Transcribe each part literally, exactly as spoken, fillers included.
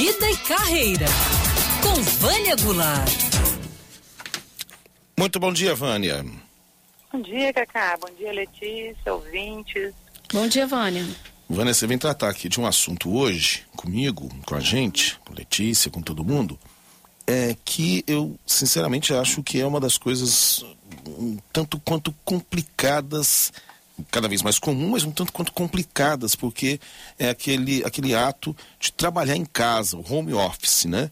Vida e Carreira, com Vânia Goulart. Muito bom dia, Vânia. Bom dia, Cacá. Bom dia, Letícia, ouvintes. Bom dia, Vânia. Vânia, você vem tratar aqui de um assunto hoje, comigo, com a gente, com Letícia, com todo mundo, é que eu, sinceramente, acho que é uma das coisas um tanto quanto complicadas, cada vez mais comum, mas um tanto quanto complicadas, porque é aquele, aquele ato de trabalhar em casa, o home office, né?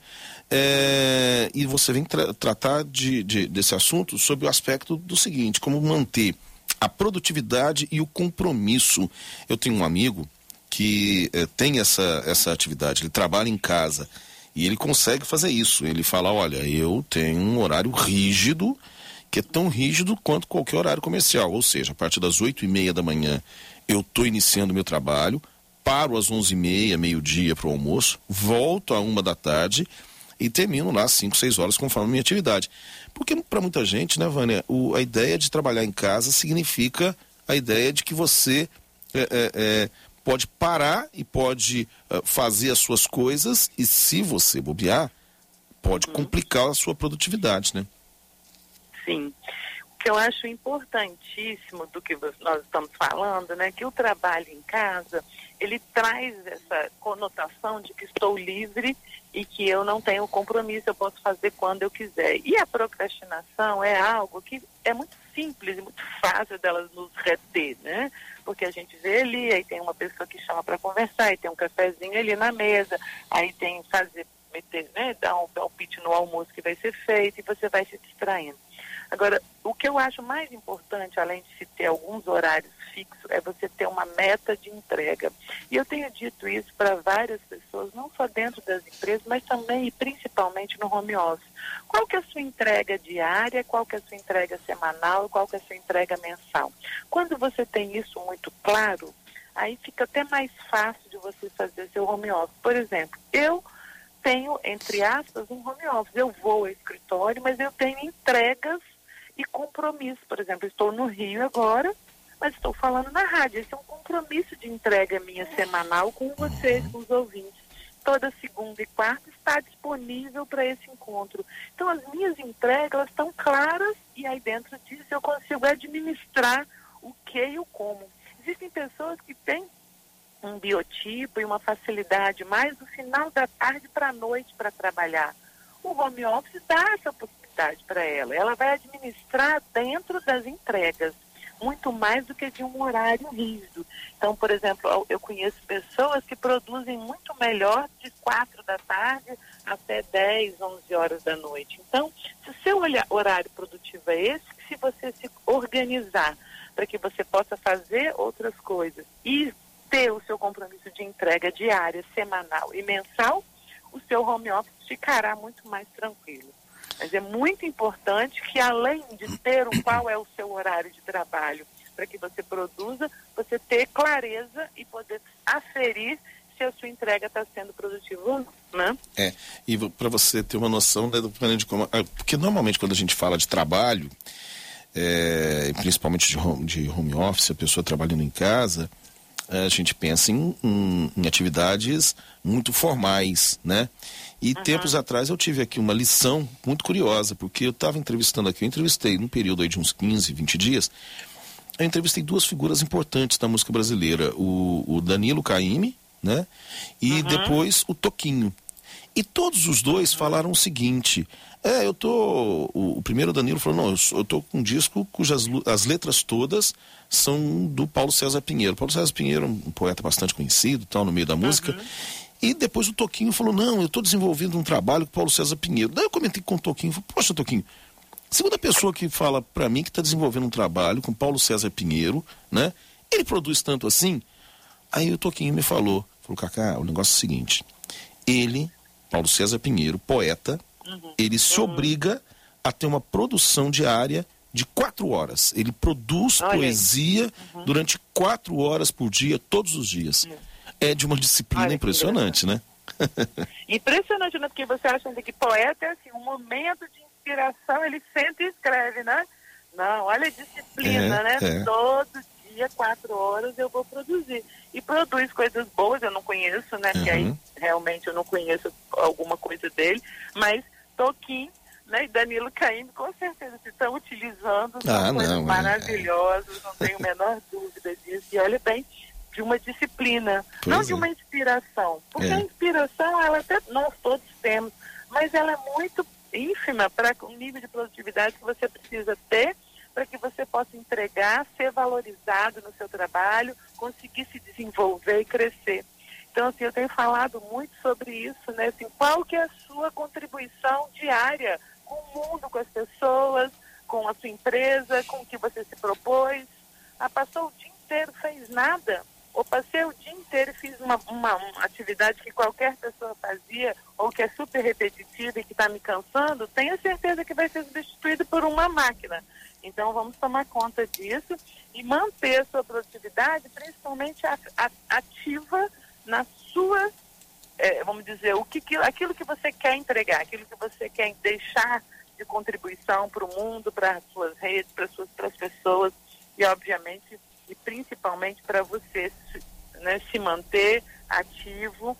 É, e você vem tra- tratar de, de, desse assunto sob o aspecto do seguinte, como manter a produtividade e o compromisso. Eu tenho um amigo que é, tem essa, essa atividade, ele trabalha em casa e ele consegue fazer isso. Ele fala, olha, eu tenho um horário rígido, que é tão rígido quanto qualquer horário comercial, ou seja, a partir das oito e meia da manhã eu estou iniciando meu trabalho, paro às onze e meia, meio-dia para o almoço, volto a uma da tarde e termino lá às cinco, seis horas conforme a minha atividade. Porque para muita gente, né, Vânia, o, a ideia de trabalhar em casa significa a ideia de que você é, é, é, pode parar e pode é, fazer as suas coisas e, se você bobear, pode uhum. complicar a sua produtividade, né? Sim. O que eu acho importantíssimo do que nós estamos falando, né, que o trabalho em casa, ele traz essa conotação de que estou livre e que eu não tenho compromisso, eu posso fazer quando eu quiser. E a procrastinação é algo que é muito simples e muito fácil delas nos reter, né? Porque a gente vê ali, aí tem uma pessoa que chama para conversar, aí tem um cafezinho ali na mesa, aí tem fazer, meter, né, dar um palpite no almoço que vai ser feito e você vai se distraindo. Agora, o que eu acho mais importante, além de se ter alguns horários fixos, é você ter uma meta de entrega. E eu tenho dito isso para várias pessoas, não só dentro das empresas, mas também e principalmente no home office. Qual que é a sua entrega diária, qual que é a sua entrega semanal, qual que é a sua entrega mensal? Quando você tem isso muito claro, aí fica até mais fácil de você fazer seu home office. Por exemplo, eu tenho, entre aspas, um home office. Eu vou ao escritório, mas eu tenho entregas e compromisso. Por exemplo, estou no Rio agora, mas estou falando na rádio. Esse é um compromisso de entrega minha semanal com vocês, com os ouvintes. Toda segunda e quarta está disponível para esse encontro. Então, as minhas entregas elas estão claras e aí dentro disso eu consigo administrar o que e o como. Existem pessoas que têm um biotipo e uma facilidade mais do final da tarde para a noite para trabalhar. O home office dá essa possibilidade para ela. Ela vai administrar dentro das entregas, muito mais do que de um horário rígido. Então, por exemplo, eu conheço pessoas que produzem muito melhor de quatro da tarde até dez, onze horas da noite. Então, se o seu horário produtivo é esse, se você se organizar para que você possa fazer outras coisas e ter o seu compromisso de entrega diária, semanal e mensal, o seu home office ficará muito mais tranquilo. Mas é muito importante que, além de ter o qual é o seu horário de trabalho para que você produza, você ter clareza e poder aferir se a sua entrega está sendo produtiva ou não, né? É, e para você ter uma noção, né, do de como... Porque normalmente quando a gente fala de trabalho, é, principalmente de home, de home office, a pessoa trabalhando em casa, a gente pensa em, em, em atividades muito formais, né? E uhum. tempos atrás eu tive aqui uma lição muito curiosa, porque eu estava entrevistando aqui, eu entrevistei num período aí de uns quinze, vinte dias, eu entrevistei duas figuras importantes da música brasileira, o, o Danilo Caymmi, né? E uhum. depois o Toquinho. E todos os dois falaram o seguinte, é, eu tô, o, o primeiro Danilo falou, não, eu, eu tô com um disco cujas as letras todas são do Paulo César Pinheiro. Paulo César Pinheiro é um poeta bastante conhecido, tal, no meio da música. Uhum. E depois o Toquinho falou, não, eu tô desenvolvendo um trabalho com o Paulo César Pinheiro. Daí eu comentei com o Toquinho, falei, poxa, Toquinho, segunda pessoa que fala pra mim que tá desenvolvendo um trabalho com Paulo César Pinheiro, né? Ele produz tanto assim? Aí o Toquinho me falou, falou, Cacá, o negócio é o seguinte, ele, Paulo César Pinheiro, poeta, uhum. ele se uhum. obriga a ter uma produção diária de quatro horas. Ele produz Olha poesia uhum. durante quatro horas por dia, todos os dias. Uhum. É de uma disciplina Olha, impressionante, né? Impressionante, né? Porque você acha que poeta é assim, um momento de inspiração, ele senta e escreve, né? Não, olha a disciplina, é, né? É. Todo dia, quatro horas, eu vou produzir. E produz coisas boas, eu não conheço, né? Porque aí realmente eu não conheço alguma coisa dele, mas Toquinho, né, e Danilo Caymmi, com certeza, se estão utilizando, são ah, coisas não, maravilhosas, é. Não tenho a menor dúvida disso. E olha bem, de uma disciplina, pois não é. De uma inspiração. Porque é. A inspiração, ela até nós todos temos, mas ela é muito ínfima para o nível de produtividade que você precisa ter para que você possa entregar, ser valorizado no seu trabalho, conseguir se desenvolver e crescer. Então, assim, eu tenho falado muito sobre isso, né? Assim, qual que é a sua contribuição diária com o mundo, com as pessoas, com a sua empresa, com o que você se propôs? Ah, passou o dia inteiro, fez nada? Ou passei o dia inteiro e fiz uma, uma, uma atividade que qualquer pessoa fazia, ou que é super repetitiva e que está me cansando? Tenha certeza que vai ser substituído por uma máquina. Então, vamos tomar conta disso e manter a sua produtividade, principalmente ativa na sua, é, vamos dizer, o que, aquilo que você quer entregar, aquilo que você quer deixar de contribuição para o mundo, para as suas redes, para as pessoas e, obviamente, e principalmente para você, né, se manter ativo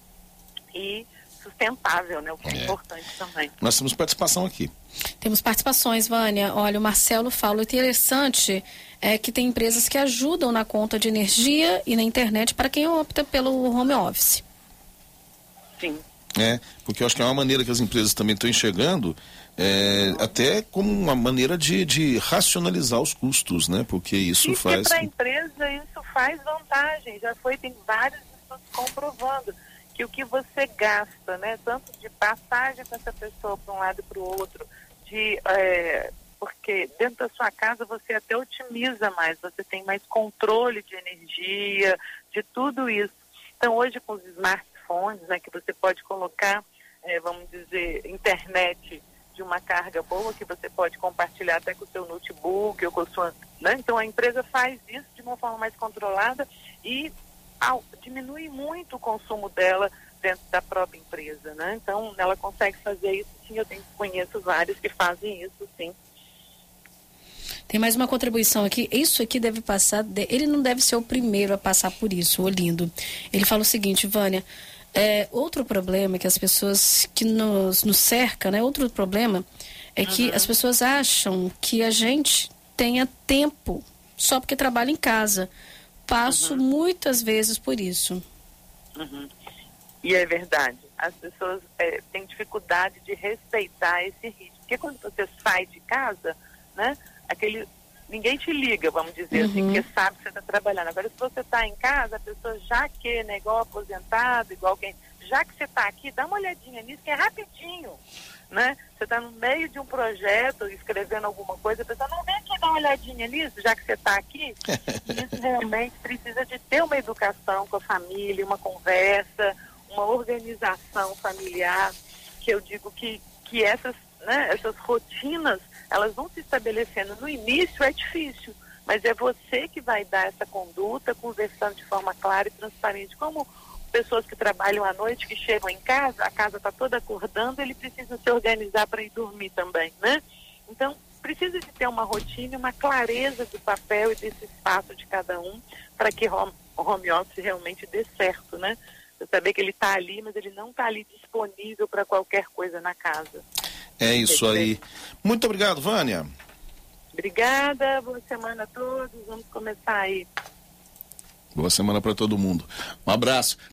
e sustentável, né, o que é, é importante também. Nós temos participação aqui. Temos participações, Vânia. Olha, o Marcelo fala, o interessante é que tem empresas que ajudam na conta de energia e na internet para quem opta pelo home office. Sim. É, porque eu acho que é uma maneira que as empresas também estão enxergando, é, até como uma maneira de, de racionalizar os custos, né? Porque isso e faz... para a empresa isso faz vantagem, já foi, tem vários estudos comprovando que o que você gasta, né, tanto de passagem com essa pessoa para um lado e para o outro, de, é, porque dentro da sua casa você até otimiza mais, você tem mais controle de energia, de tudo isso. Então hoje com os smartphones, né, que você pode colocar, é, vamos dizer, internet de uma carga boa, que você pode compartilhar até com o seu notebook ou com a sua... Né? Então a empresa faz isso de uma forma mais controlada e Ao, diminui muito o consumo dela dentro da própria empresa, né? Então, ela consegue fazer isso, sim, eu tenho, conheço vários que fazem isso, sim. Tem mais uma contribuição aqui, isso aqui deve passar, ele não deve ser o primeiro a passar por isso, Olindo. Ele fala o seguinte, Vânia, é, outro problema que as pessoas que nos, nos cercam, né? Outro problema é que uhum. as pessoas acham que a gente tenha tempo só porque trabalha em casa. Passo uhum. muitas vezes por isso. Uhum. E é verdade. As pessoas é, têm dificuldade de respeitar esse ritmo. Porque quando você sai de casa, né, aquele, ninguém te liga, vamos dizer uhum. assim, porque sabe que você está trabalhando. Agora, se você está em casa, a pessoa já que, né, igual aposentado, igual quem... Já que você está aqui, dá uma olhadinha nisso, que é rapidinho. Né? Você está no meio de um projeto, escrevendo alguma coisa, a pessoa não vem aqui dar uma olhadinha nisso, já que você está aqui. Isso realmente precisa de ter uma educação com a família, uma conversa, uma organização familiar, que eu digo que, que essas, né, essas rotinas, elas vão se estabelecendo. No início é difícil, mas é você que vai dar essa conduta, conversando de forma clara e transparente, como pessoas que trabalham à noite, que chegam em casa, a casa está toda acordando, ele precisa se organizar para ir dormir também, né? Então, precisa de ter uma rotina, uma clareza do papel e desse espaço de cada um, para que o home office realmente dê certo, né? Você saber que ele está ali, mas ele não está ali disponível para qualquer coisa na casa. É isso aí. Muito obrigado, Vânia. Obrigada, boa semana a todos, vamos começar aí. Boa semana para todo mundo. Um abraço.